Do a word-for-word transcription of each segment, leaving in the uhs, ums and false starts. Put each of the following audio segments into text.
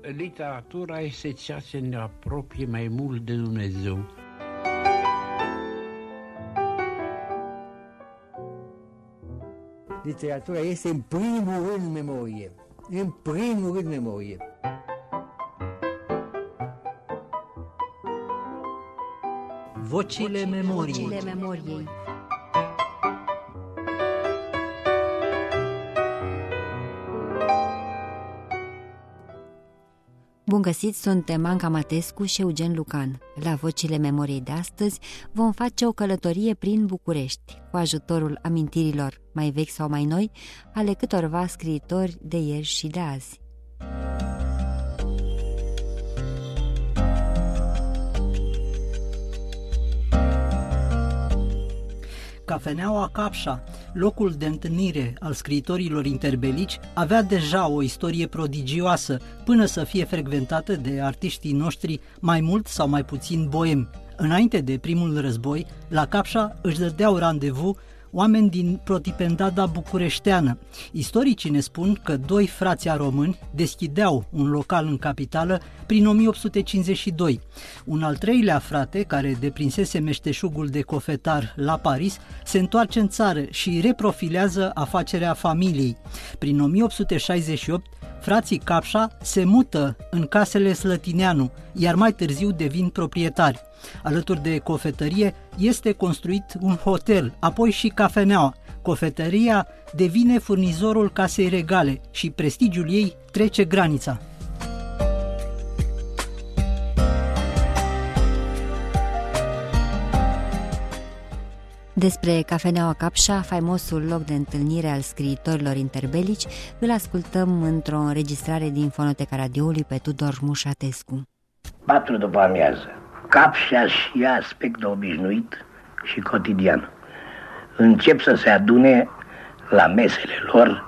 literatura este ceea ce ne apropie mai mult de Dumnezeu. Literatura este în primul rând memorie. În primul rând memorie. Vocile memoriei. Vocile memoriei. Bun găsit, suntem Anca Matescu și Eugen Lucan. La Vocile Memoriei de astăzi vom face o călătorie prin București, cu ajutorul amintirilor, mai vechi sau mai noi, ale câtorva scriitori de ieri și de azi. Cafeneaua Capșa, locul de întâlnire al scriitorilor interbelici, avea deja o istorie prodigioasă până să fie frecventată de artiștii noștri mai mult sau mai puțin boemi. Înainte de primul război, la Capșa își dădeau randevu oameni din protipendada bucureșteană. Istoricii ne spun că doi frați români deschideau un local în capitală prin o mie opt sute cincizeci și doi. Un al treilea frate, care deprinsese meșteșugul de cofetar la Paris, se întoarce în țară și reprofilează afacerea familiei. Prin o mie opt sute șaizeci și opt, frații Capșa se mută în casele Slătineanu, iar mai târziu devin proprietari. Alături de cofetărie este construit un hotel, apoi și cafeneaua. Cofetăria devine furnizorul casei regale și prestigiul ei trece granița. Despre Cafeneaua Capșa, faimosul loc de întâlnire al scriitorilor interbelici, îl ascultăm într-o înregistrare din Fonoteca Radioului pe Tudor Mușatescu. Patru după amiază. Capșa și ia aspect obișnuit și cotidian. Încep să se adune la mesele lor,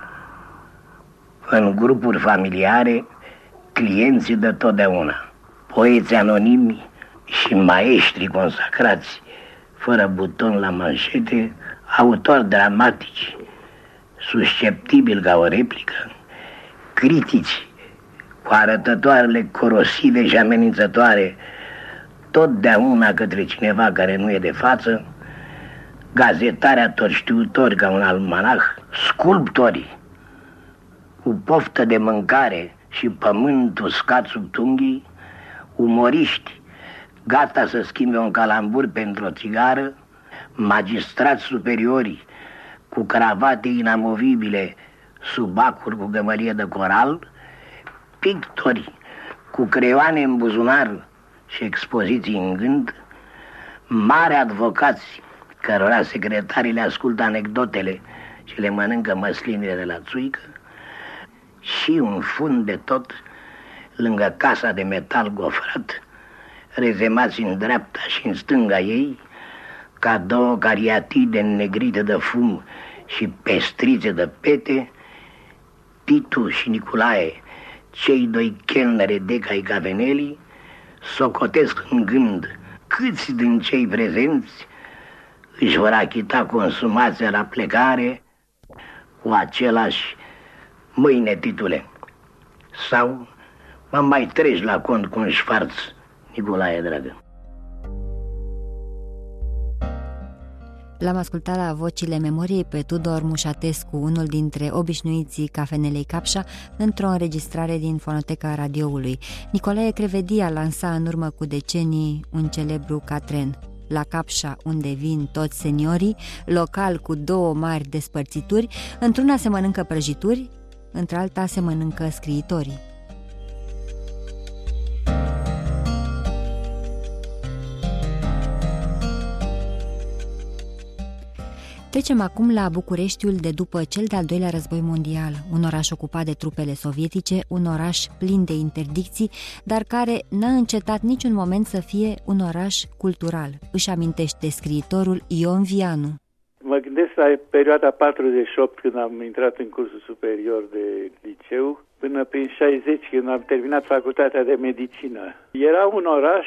în grupuri familiare, clienții de totdeauna, poeți anonimi și maestri consacrați, fără buton la manșete, autori dramatici, susceptibili ca o replică, critici cu arătătoarele corosive și amenințătoare, totdeauna către cineva care nu e de față, gazetari atorștiutori ca un almanah, sculptori cu poftă de mâncare și pământ uscat sub tunghii, umoriști gata să schimbe un calambur pentru o țigară, magistrați superiori cu cravate inamovibile sub bacuri cu gămălie de coral, pictori cu creioane în buzunar și expoziții în gând, mari advocați cărora secretarii le ascultă anecdotele și le mănâncă măslinile de la țuică, și un fund de tot lângă casa de metal gofrat, rezemați în dreapta și în stânga ei, ca două cariatide înnegrite de fum și pestrițe de pete, Pitu și Nicolae, cei doi chelneri decai Gavenelii, socotesc în gând câți din cei prezenți își vor achita consumația la plecare cu același mâine, titule, sau mă mai treci la cont cu un șfarț, Nicolae, dragă. L-am ascultat la Vocile Memoriei pe Tudor Mușatescu, unul dintre obișnuiții Cafenelei Capșa, într-o înregistrare din Fonoteca Radioului. Nicolae Crevedia lansa în urmă cu decenii un celebru catren. La Capșa, unde vin toți seniorii, local cu două mari despărțituri, într-una se mănâncă prăjituri, într-alta se mănâncă scriitorii. Trecem acum la Bucureștiul de după cel de-al doilea război mondial, un oraș ocupat de trupele sovietice, un oraș plin de interdicții, dar care n-a încetat niciun moment să fie un oraș cultural, își amintește scriitorul Ion Vianu. Mă gândesc la perioada patruzeci și opt, când am intrat în cursul superior de liceu, până prin șaizeci, când am terminat facultatea de medicină. Era un oraș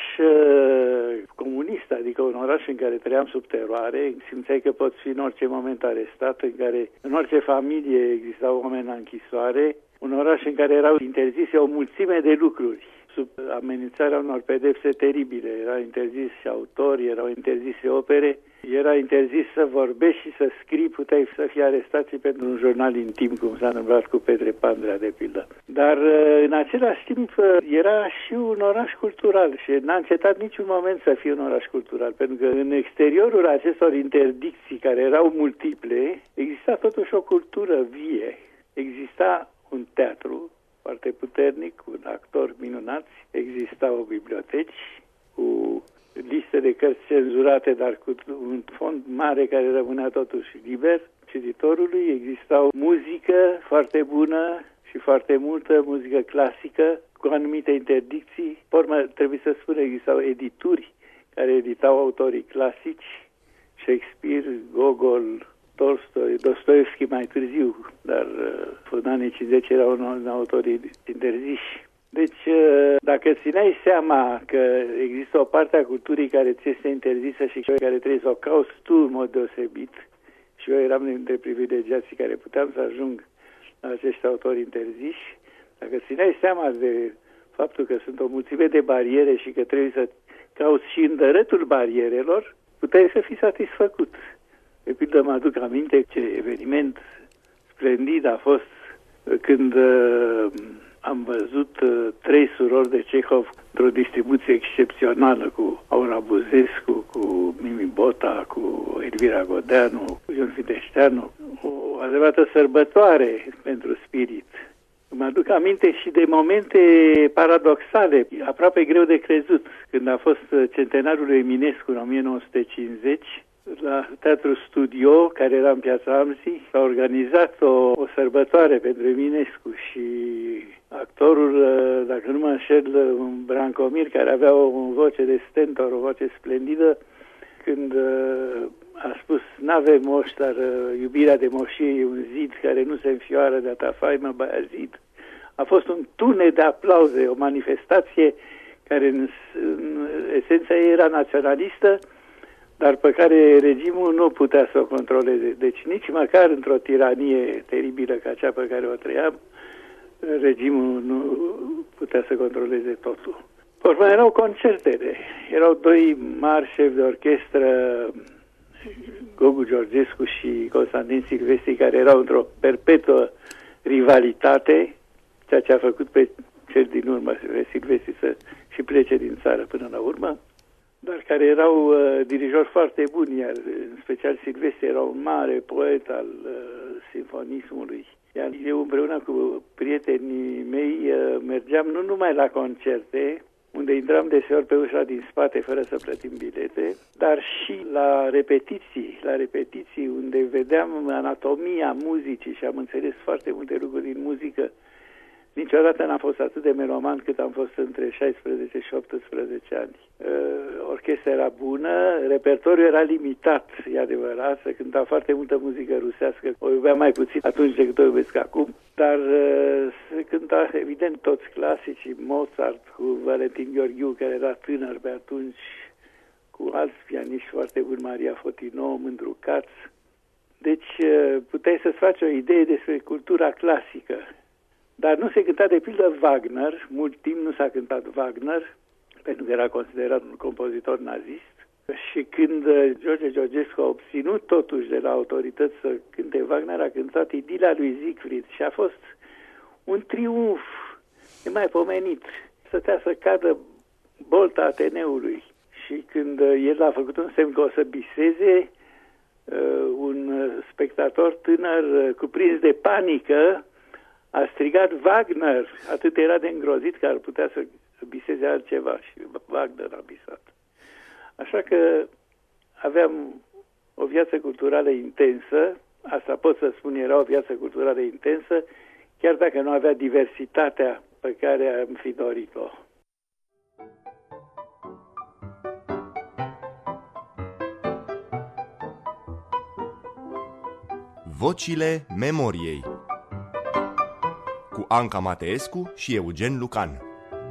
uh, comunist, adică un oraș în care trăiam sub teroare, simțeai că poți fi în orice moment arestat, în care în orice familie existau oameni la închisoare, un oraș în care erau interzise o mulțime de lucruri, sub amenințarea unor pedepse teribile. Erau interzise autori, erau interzise opere, era interzis să vorbești și să scrii, puteai să fii arestat și pentru un jurnal intim, cum s-a întâmplat cu Petre Pandrea, de pildă. Dar în același timp era și un oraș cultural și n-a încetat niciun moment să fie un oraș cultural, pentru că în exteriorul acestor interdicții, care erau multiple, exista totuși o cultură vie. Exista un teatru foarte puternic, cu actori minunați, existau biblioteci cu liste de cărți cenzurate, dar cu un fond mare care rămânea totuși liber cititorului, existau muzică foarte bună și foarte multă muzică clasică, cu anumite interdicții. Pe urmă, trebuie să spun, existau edituri care editau autorii clasici, Shakespeare, Gogol, Tolstoi, Dostoevski mai târziu, dar în anii cincizeci erau un autorii interziși. Deci, dacă țineai seama că există o parte a culturii care ți este interzisă și care trebuie să o cauți tu în mod deosebit, și eu eram dintre privilegiații care puteam să ajung la acești autori interziși, dacă țineai seama de faptul că sunt o mulțime de bariere și că trebuie să cauți și îndărătul barierelor, puteai să fii satisfăcut. De pildă, mă aduc aminte ce eveniment splendid a fost când uh, am văzut uh, trei surori de Cehov într-o distribuție excepțională, cu Aura Buzescu, cu Mimi Bota, cu Elvira Godeanu, cu Ion Fiteșteanu. O adevărată sărbătoare pentru spirit. Mă aduc aminte și de momente paradoxale, aproape greu de crezut, când a fost centenarul Eminescu în o mie nouă sute cincizeci, la Teatrul Studio, care era în Piața Amzii, s-a organizat o, o sărbătoare pentru Eminescu și actorul, dacă nu mă înșel, Brancomir, care avea o, o voce de stentor, o voce splendidă, când a spus: n-avem moș, dar iubirea de moșie e un zid care nu se înfioară de-a ta faimă, baia zid. A fost un tunet de aplauze, o manifestație care în, în esența ei era naționalistă, dar pe care regimul nu putea să o controleze. Deci nici măcar într-o tiranie teribilă ca cea pe care o trăiam, regimul nu putea să controleze totul. Urmă, erau concertele. Erau doi mari șefi de orchestră, Gogu Georgescu și Constantin Silvestri, care erau într-o perpetuă rivalitate, ceea ce a făcut pe cel din urmă, Silvestri, să și plece din țară până la urmă, dar care erau uh, dirijori foarte buni, iar în special Silvestri era un mare poet al uh, simfonismului. Iar eu împreună cu prietenii mei uh, mergeam nu numai la concerte, unde intram deseori pe ușa din spate fără să plătim bilete, dar și la repetiții, la repetiții unde vedeam anatomia muzicii și am înțeles foarte multe lucruri din muzică. Niciodată n-am fost atât de meloman cât am fost între șaisprezece și optsprezece ani. Orchestra era bună, repertoriul era limitat, e adevărat, se cânta foarte multă muzică rusească, o iubeam mai puțin atunci decât o iubesc acum, dar se cânta evident toți clasicii, Mozart cu Valentin Gheorghiu, care era tânăr pe atunci, cu alți pianiști foarte buni, Maria Fotino, Mândru Caț. Deci puteai să-ți faci o idee despre cultura clasică. Dar nu se cânta, de pildă, Wagner. Mult timp nu s-a cântat Wagner, pentru că era considerat un compozitor nazist. Și când George Georgescu a obținut totuși de la autorități să cânte Wagner, a cântat Idilia lui Siegfried și a fost un triumf nemaipomenit. Stătea să cadă bolta Ateneului. Și când el a făcut un semn că o să biseze, un spectator tânăr cuprins de panică a strigat Wagner, atât era de îngrozit că ar putea să biseze altceva și Wagner a bisat. Așa că aveam o viață culturală intensă, asta pot să spun, era o viață culturală intensă, chiar dacă nu avea diversitatea pe care am fi dorit-o. Vocile memoriei cu Anca Mateescu și Eugen Lucan.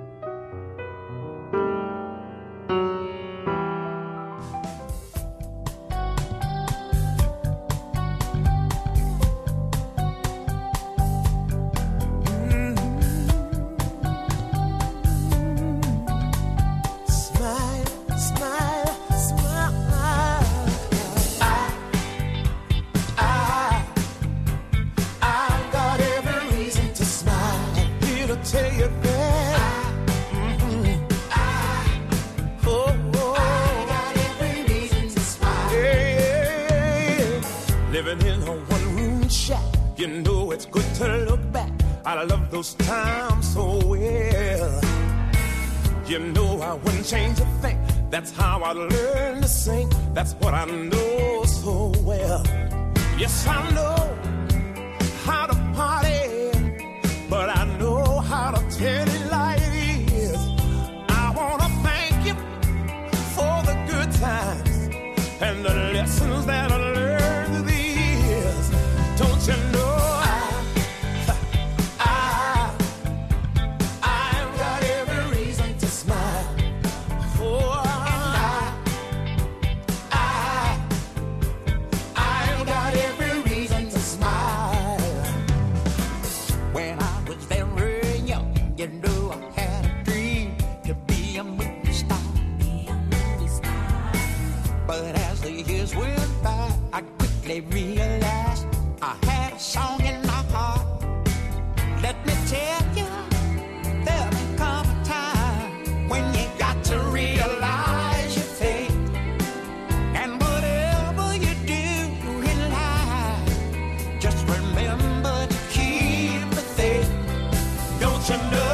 Living in a one-room shack, you know it's good to look back. I love those times so well. You know I wouldn't change a thing. That's how I learned to sing. That's what I know so well. Yes, I know how to party, but I know how to tell it like it is. I want to thank you for the good times and the lessons that I learned. Don't you know I, I, I've got every reason to smile. Oh, I, I, I've got every reason to smile. When I was very young, you know I had a dream to be a movie star. But as the years went by, I quickly realized I had a song in my heart. Let me tell you, there'll come a time when you got to realize your fate. And whatever you do in life, just remember to keep the faith. Don't you know?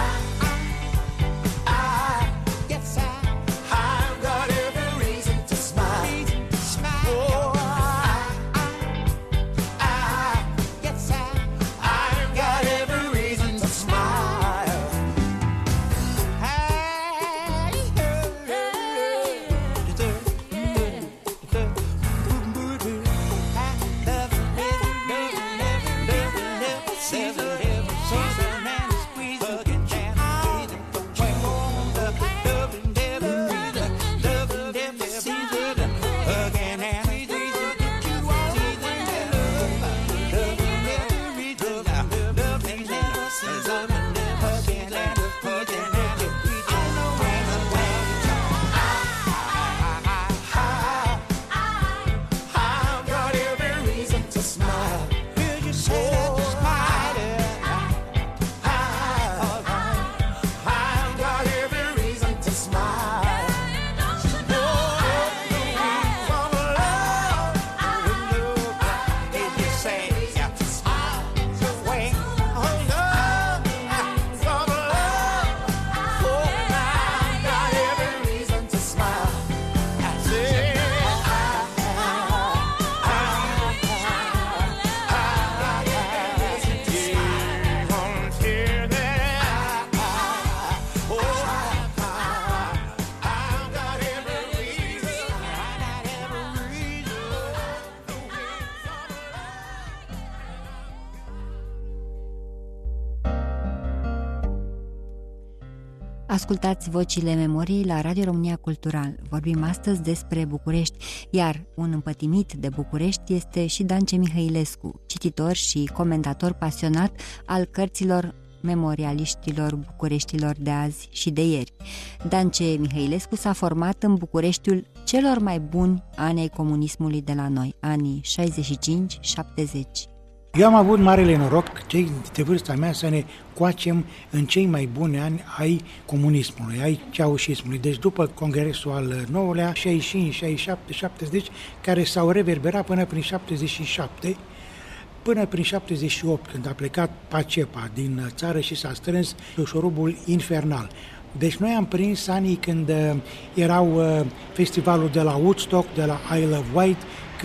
Ascultați Vocile memoriei la Radio România Cultural. Vorbim astăzi despre București, iar un împătimit de București este și Dance Mihailescu, cititor și comentator pasionat al cărților memorialiștilor bucureștilor de azi și de ieri. Dance Mihailescu s-a format în Bucureștiul celor mai buni ani ai comunismului de la noi, anii șaizeci și cinci șaptezeci. Eu am avut marele noroc, cei de vârsta mea, să ne coacem în cei mai buni ani ai comunismului, ai ceaușismului. Deci după Congresul al nouălea, șaizeci și cinci, șaizeci și șapte, șaptezeci, care s-au reverberat până prin șaptezeci și șapte, până prin șaptezeci și opt, când a plecat Pacepa din țară și s-a strâns șurubul infernal. Deci noi am prins anii când erau festivalul de la Woodstock, de la Isle of Wight,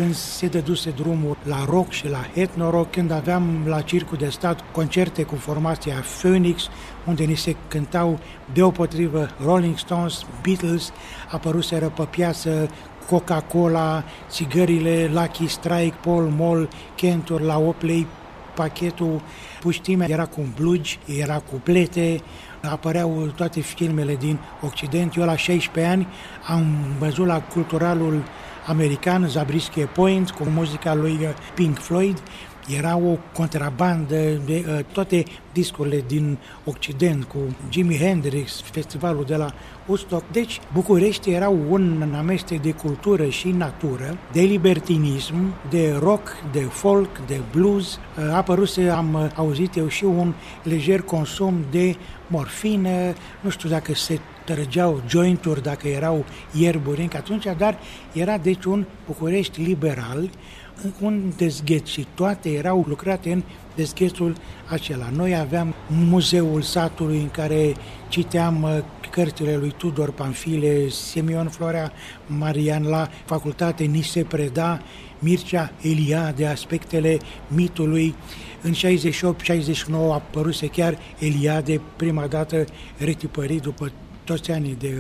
când se dăduse drumul la rock și la etno-rock, când aveam la Circul de Stat concerte cu formația Phoenix, unde ni se cântau deopotrivă Rolling Stones, Beatles, apăruseră pe piață Coca-Cola, țigările Lucky Strike, Pall Mall, Kentur la Opley, pachetul puștimea era cu blugi, era cu plete, apăreau toate filmele din Occident. Eu la șaisprezece ani am văzut la Culturalul American Zabriskie Point cu muzica lui Pink Floyd. Era o contrabandă de uh, toate discurile din Occident, cu Jimi Hendrix, festivalul de la Woodstock. Deci București era un amestec de cultură și natură, de libertinism, de rock, de folk, de blues. Uh, apăruse, am uh, auzit eu, și un lejer consum de morfină, nu știu dacă se trăgeau jointuri, dacă erau ierburi încă atunci, dar era deci un București liberal, un dezgheț și toate erau lucrate în dezghețul acela. Noi aveam muzeul satului în care citeam cărțile lui Tudor Panfile, Semion Florea Marian. La facultate ni se preda Mircea Eliade, aspectele mitului. În șaizeci și opt șaizeci și nouă apăruse chiar Eliade, prima dată retipărit după toți anii de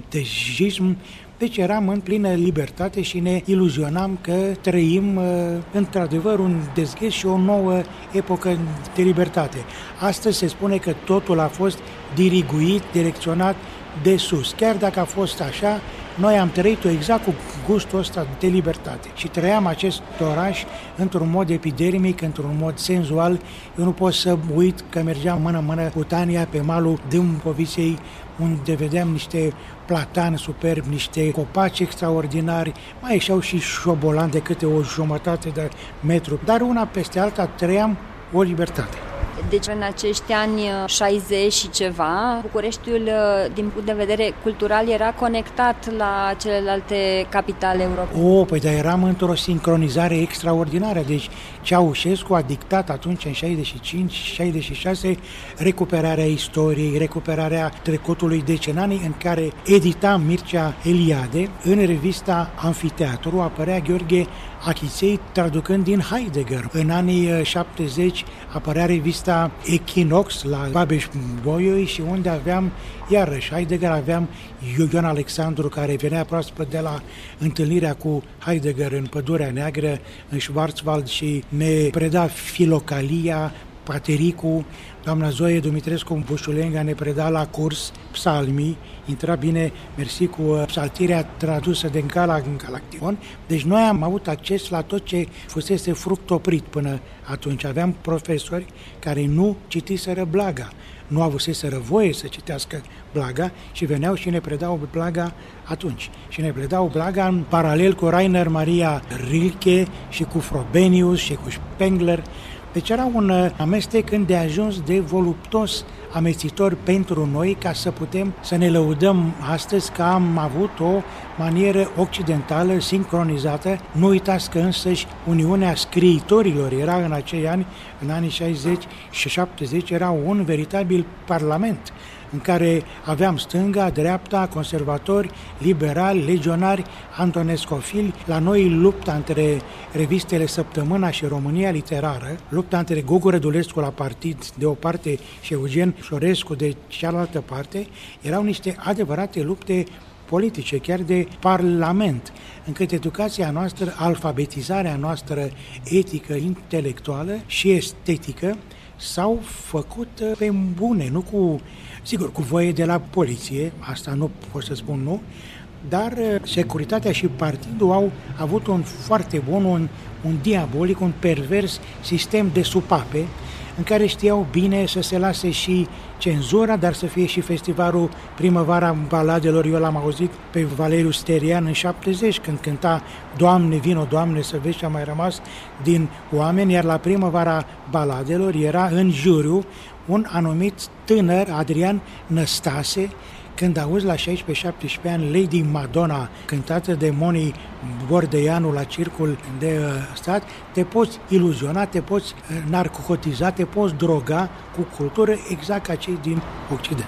tejism. Deci eram în plină libertate și ne iluzionam că trăim într-adevăr un dezgheț și o nouă epocă de libertate. Astăzi se spune că totul a fost diriguit, direcționat de sus. Chiar dacă a fost așa, noi am trăit-o exact cu gustul ăsta de libertate și trăiam acest oraș într-un mod epidermic, într-un mod senzual. Eu nu pot să uit că mergeam mână-mână cu Tania pe malul Dâmboviței, unde vedeam niște platani superbi, niște copaci extraordinari, mai ieșeau și șobolani de câte o jumătate de metru, dar una peste alta trăiam o libertate. Deci în acești ani șaizeci și ceva, Bucureștiul, din punct de vedere cultural, era conectat la celelalte capitale europene. O, păi dar eram într-o sincronizare extraordinară. Deci Ceaușescu a dictat atunci, în șaizeci și cinci șaizeci și șase, recuperarea istoriei, recuperarea trecutului decenanii, în care edita Mircea Eliade. În revista Amfiteatru apărea Gheorghe Achiței traducând din Heidegger. În anii șaptezeci apărea revista Equinox la Babeș-Bolyai și unde aveam iarăși Heidegger, aveam Ion Alexandru, care venea proaspăt de la întâlnirea cu Heidegger în Pădurea Neagră, în Schwarzwald, și ne preda filocalia, patericul. Doamna Zoe Dumitrescu Bușulenga ne preda la curs psalmii, intra bine, mersi, cu psaltirea tradusă de Gala în Galaction. Deci noi am avut acces la tot ce fusese fructoprit până atunci. Aveam profesori care nu citiseră Blaga, nu avuseseră voie să citească Blaga și veneau și ne predau Blaga atunci. Și ne predau Blaga în paralel cu Rainer Maria Rilke și cu Frobenius și cu Spengler. Deci era un amestec îndeajuns de voluptos amețitor pentru noi, ca să putem să ne lăudăm astăzi că am avut o manieră occidentală sincronizată. Nu uitați că însăși Uniunea Scriitorilor era în acei ani, în anii șaizeci și șaptezeci, era un veritabil parlament în care aveam stânga, dreapta, conservatori, liberali, legionari, antonescofili. La noi lupta între revistele Săptămâna și România Literară, lupta între Gogu Rădulescu la partid de o parte și Eugen Florescu de cealaltă parte, erau niște adevărate lupte politice, chiar de parlament, încât educația noastră, alfabetizarea noastră etică, intelectuală și estetică s-au făcut pe bune, nu cu, sigur, cu voie de la poliție, asta nu pot să spun nu, dar securitatea și partidul au avut un foarte bun, un, un diabolic, un pervers sistem de supape, în care știau bine să se lase și cenzura, dar să fie și festivalul Primăvara Baladelor. Eu l-am auzit pe Valeriu Sterian în șaptezeci, când cânta Doamne, vino, Doamne, să vezi ce a mai rămas din oameni, iar la Primăvara Baladelor era în juriu un anumit tânăr, Adrian Năstase. Când auzi la șaisprezece șaptesprezece ani Lady Madonna cântată de Moni Bordeanu la Circul de Stat, te poți iluziona, te poți narcotiza, te poți droga cu cultură exact ca cei din Occident.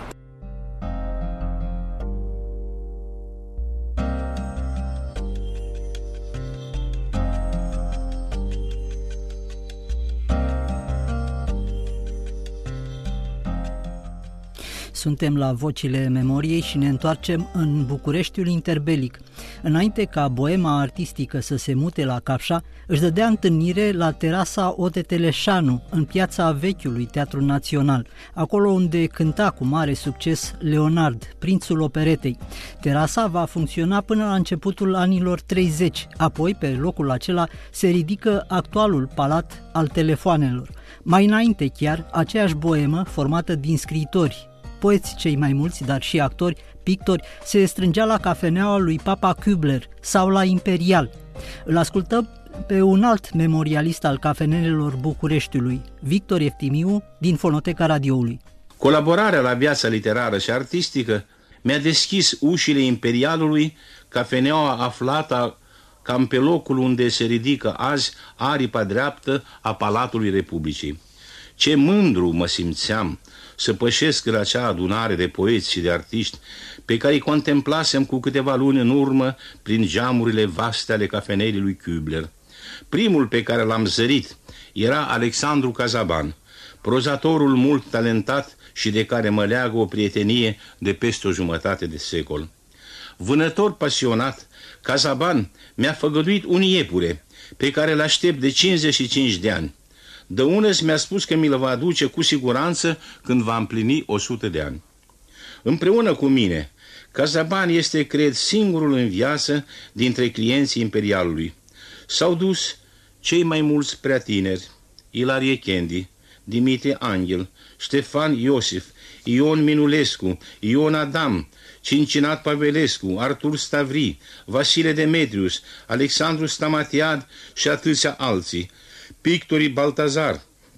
Suntem la Vocile Memoriei și ne întoarcem în Bucureștiul interbelic. Înainte ca boema artistică să se mute la Capșa, își dădea întâlnire la terasa Ode Teleșanu, în Piața Vechiului Teatru Național, acolo unde cânta cu mare succes Leonard, prințul operetei. Terasa va funcționa până la începutul anilor treizeci, apoi pe locul acela se ridică actualul palat al telefoanelor. Mai înainte chiar, aceeași boemă, formată din scriitori, poeți cei mai mulți, dar și actori, pictori, se strângea la cafeneaua lui Papa Kübler sau la Imperial. Îl ascultăm pe un alt memorialist al cafenelelor Bucureștiului, Victor Eftimiu, din Fonoteca Radioului. Colaborarea la viața literară și artistică mi-a deschis ușile Imperialului, cafeneaua aflată cam pe locul unde se ridică azi aripa dreaptă a Palatului Republicii. Ce mândru mă simțeam să pășesc la acea adunare de poeți și de artiști pe care îi contemplasem cu câteva luni în urmă prin geamurile vaste ale cafenelii lui Kübler. Primul pe care l-am zărit era Alexandru Cazaban, prozatorul mult talentat și de care mă leagă o prietenie de peste o jumătate de secol. Vânător pasionat, Cazaban mi-a făgăduit un iepure pe care îl aștept de cincizeci și cinci de ani. Dăunăs mi-a spus că mi-l va aduce cu siguranță când va împlini o sută de ani. Împreună cu mine, Cazaban este, cred, singurul în viață dintre clienții Imperialului. S-au dus cei mai mulți prea tineri, Ilarie Kendi, Dimitrie Angel, Ștefan Iosif, Ion Minulescu, Ion Adam, Cincinat Pavelescu, Artur Stavri, Vasile Demetrius, Alexandru Stamatiad și atâția alții, pictorii Baltazar,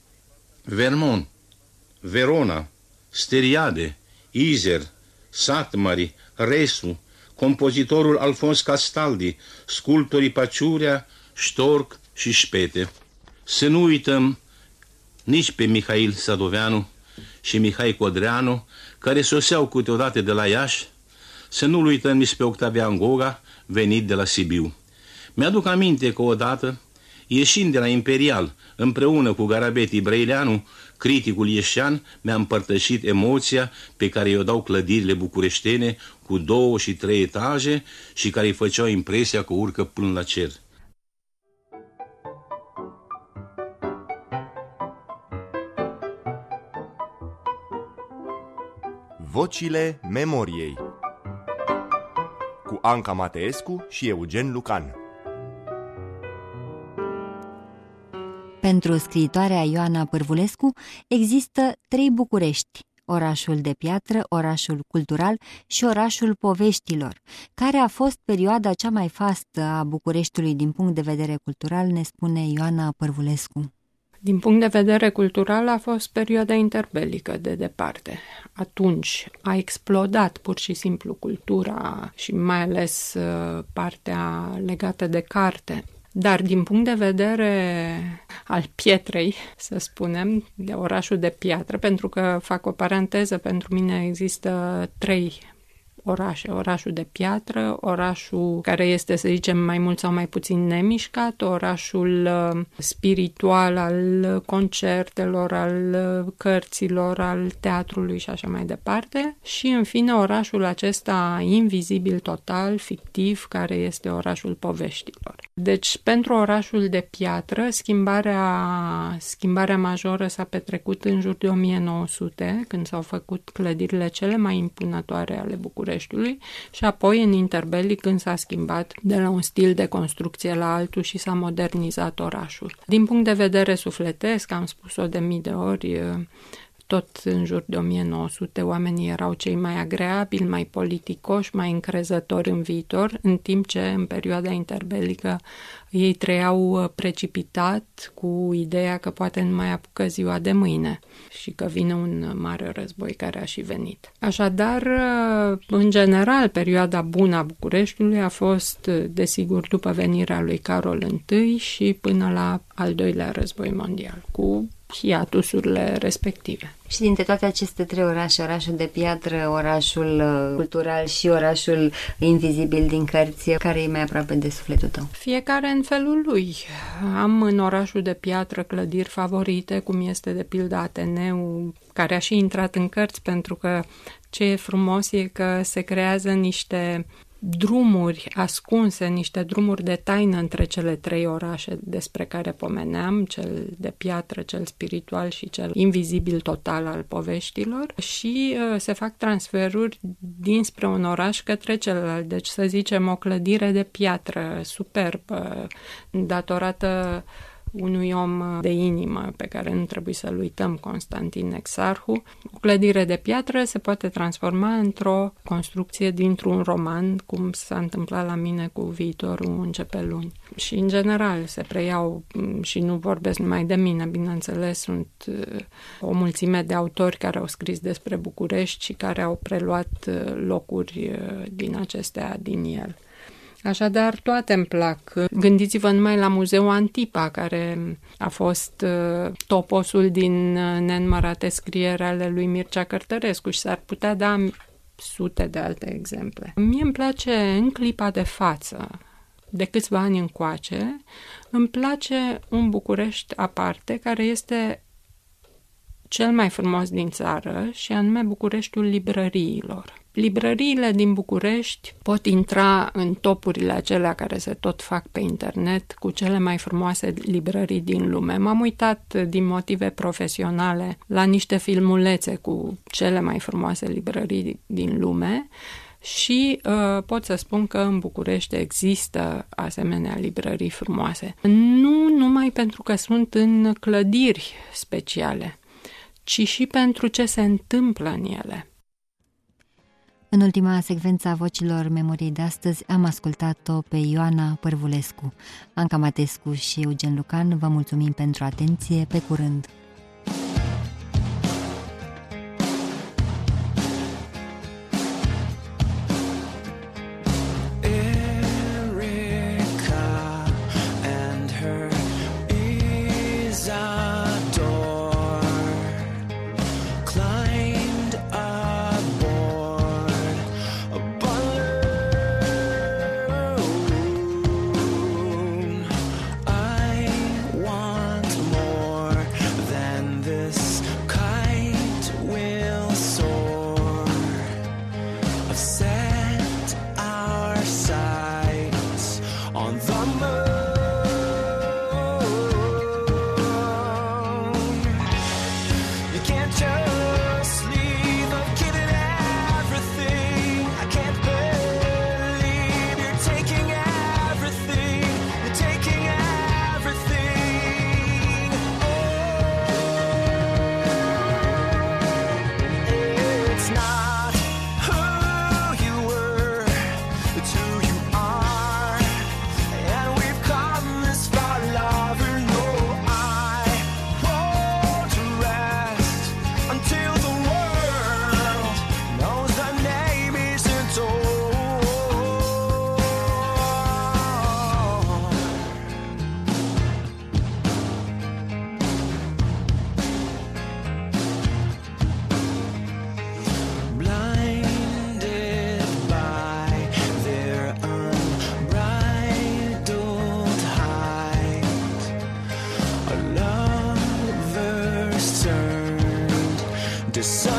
Vermont, Verona, Steriade, Izer, Satmari, Resu, compozitorul Alfons Castaldi, sculptorii Paciurea, Storc și Șpete. Să nu uităm nici pe Mihail Sadoveanu și Mihai Codreanu, care soseau câteodată de la Iași, să nu-l uităm nici pe Octavian Goga, venit de la Sibiu. Mi-aduc aminte că odată, ieșind de la Imperial, împreună cu Garabeti Brăileanu, criticul ieșean mi-a împărtășit emoția pe care i-o dau clădirile bucureștene cu două și trei etaje și care îi făceau impresia că urcă până la cer. Vocile Memoriei cu Anca Mateescu și Eugen Lucan. Pentru scriitoarea Ioana Pârvulescu există trei București: orașul de piatră, orașul cultural și orașul poveștilor. Care a fost perioada cea mai fastă a Bucureștiului din punct de vedere cultural, ne spune Ioana Pârvulescu. Din punct de vedere cultural a fost perioada interbelică de departe. Atunci a explodat pur și simplu cultura și mai ales partea legată de carte. Dar din punct de vedere al pietrei, să spunem, de orașul de piatră, pentru că fac o paranteză, pentru mine există trei orașe. Orașul de piatră, orașul care este, să zicem, mai mult sau mai puțin nemișcat, orașul spiritual al concertelor, al cărților, al teatrului și așa mai departe, și în fine orașul acesta invizibil total, fictiv, care este orașul poveștilor. Deci pentru orașul de piatră schimbarea, schimbarea majoră s-a petrecut în jur de o mie nouă sute, când s-au făcut clădirile cele mai impunătoare ale Bucureștiului, și apoi în interbelic, când s-a schimbat de la un stil de construcție la altul și s-a modernizat orașul. Din punct de vedere sufletesc, am spus-o de mii de ori, tot în jur de o mie nouă sute oamenii erau cei mai agreabili, mai politicoși, mai încrezători în viitor, în timp ce în perioada interbelică ei trăiau precipitat cu ideea că poate nu mai apucă ziua de mâine și că vine un mare război care a și venit. Așadar, în general, perioada bună a Bucureștiului a fost, desigur, după venirea lui Carol I și până la al doilea război mondial, cu hiatusurile respective. Și dintre toate aceste trei orașe, orașul de piatră, orașul cultural și orașul invizibil din cărți, care e mai aproape de sufletul tău? Fiecare în felul lui. Am în orașul de piatră clădiri favorite, cum este de pildă Ateneu, care a și intrat în cărți, pentru că ce e frumos e că se creează niște drumuri ascunse, niște drumuri de taină între cele trei orașe despre care pomeneam, cel de piatră, cel spiritual și cel invizibil total al poveștilor, și uh, se fac transferuri dinspre un oraș către celălalt. Deci, să zicem, o clădire de piatră superbă, datorată unui om de inimă pe care nu trebuie să-l uităm, Constantin Exarhu. O clădire de piatră se poate transforma într-o construcție dintr-un roman, cum s-a întâmplat la mine cu Viitorul începe luni. Și, în general, se preiau, și nu vorbesc numai de mine, bineînțeles, sunt o mulțime de autori care au scris despre București și care au preluat locuri din acestea din el. Așadar, toate îmi plac. Gândiți-vă numai la Muzeul Antipa, care a fost uh, toposul din uh, nenumărate scrieri ale lui Mircea Cărtărescu și s-ar putea da sute de alte exemple. Mie îmi place în clipa de față, de câțiva ani încoace, îmi place un București aparte, care este cel mai frumos din țară, și anume Bucureștiul librăriilor. Librăriile din București pot intra în topurile acelea care se tot fac pe internet cu cele mai frumoase librării din lume. M-am uitat din motive profesionale la niște filmulețe cu cele mai frumoase librării din lume și uh, pot să spun că în București există asemenea librării frumoase. Nu numai pentru că sunt în clădiri speciale, ci și pentru ce se întâmplă în ele. În ultima secvență a Vocilor Memoriei de astăzi am ascultat-o pe Ioana Pârvulescu. Anca Matescu și Eugen Lucan vă mulțumim pentru atenție. Pe curând! Decide